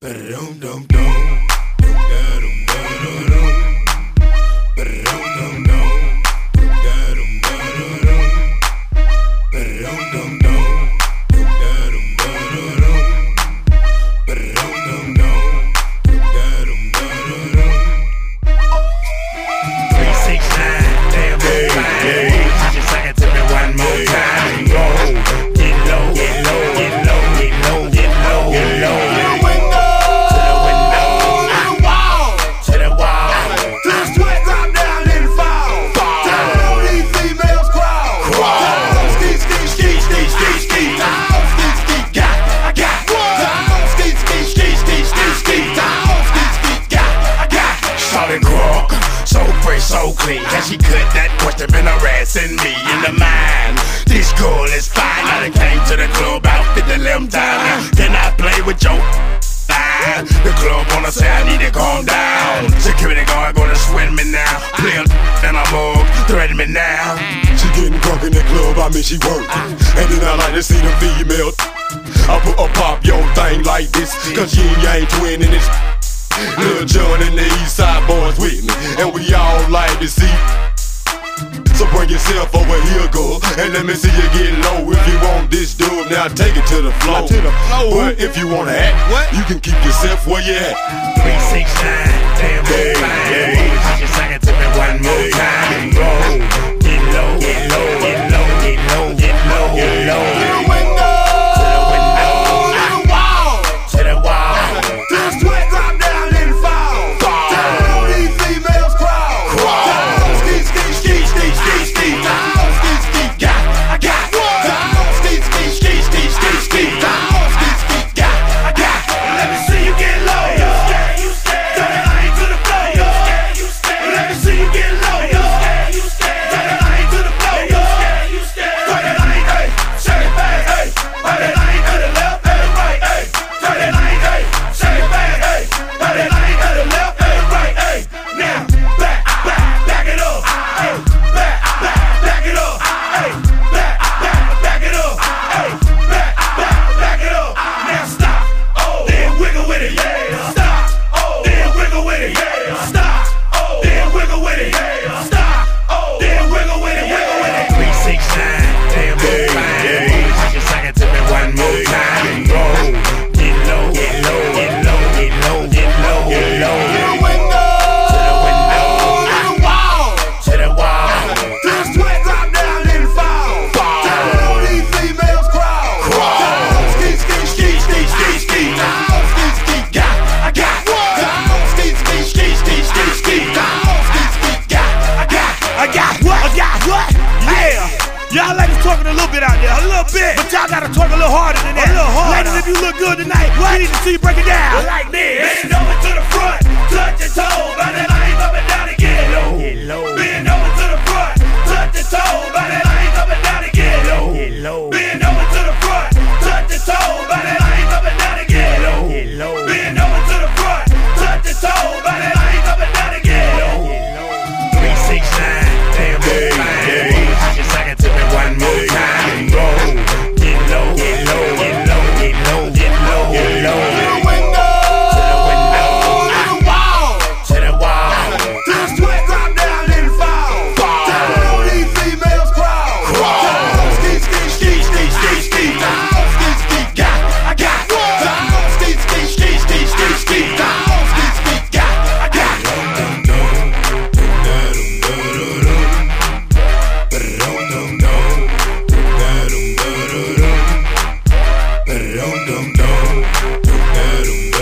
So clean, can she cut that question been harassing me in the mind? This girl is fine, I done came to the club out 50 times. Can I play with your line? The club wanna say I need to calm down. Security guard gonna swing me now. Play a and a mug, threaten me now. She getting drunk in the club, I mean she working. And then I like to see the female. I put a pop your thing like this, cause you ain't twinning this. Lil' John and the East Side boys with me, and we all like to see. So bring yourself over here, girl, and let me see you get low. If you want this dude, now take it to the floor. But if you wanna act, you can keep yourself where you at. 3, 6, 9, damn fine. Just sing it to me one more time. Roll, get low, get low, get low, get low, get low, get low. Y'all ladies talking a little bit out there, a little bit, but y'all gotta talk a little harder than that. A little harder. Ladies, if you look good tonight, we need to see you break it down. Like this. Bend over to the front, touch your toe, by that line up and down again. Get low. Bend over to the front, touch your toe, by that line up and down again. Get low. Bend over to the front, touch your toe, by that line up and down again. Get low. Bend over to the front, touch your toe, by that line up and down again. 3, 6, 9, damn fine. Just sing it to me one more time. Roll, get low, get low, get low, get low, get low, get low. Dum dum dum,